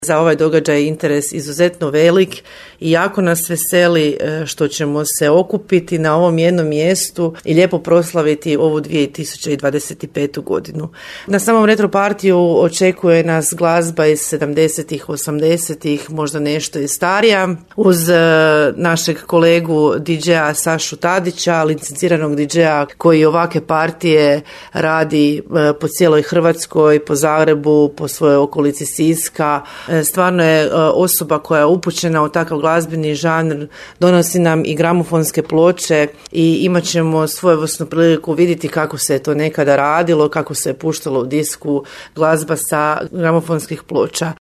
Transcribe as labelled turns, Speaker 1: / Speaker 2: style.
Speaker 1: Za ovaj događaj je interes izuzetno velik i jako nas veseli što ćemo se okupiti na ovom jednom mjestu i lijepo proslaviti ovu 2025. godinu. Na samom retro partiju očekuje nas glazba iz 70-ih, 80-ih, možda nešto i starija, uz našeg kolegu DJ-a Sašu Tadića, licenciranog DJ-a koji ovakve partije radi po cijeloj Hrvatskoj, po Zagrebu, po svojoj okolici Siska. Stvarno je osoba koja je upućena u takav glazbeni žanr, donosi nam i gramofonske ploče i imat ćemo svojevrsnu priliku vidjeti kako se je to nekada radilo, kako se je puštalo u disku glazba sa gramofonskih ploča.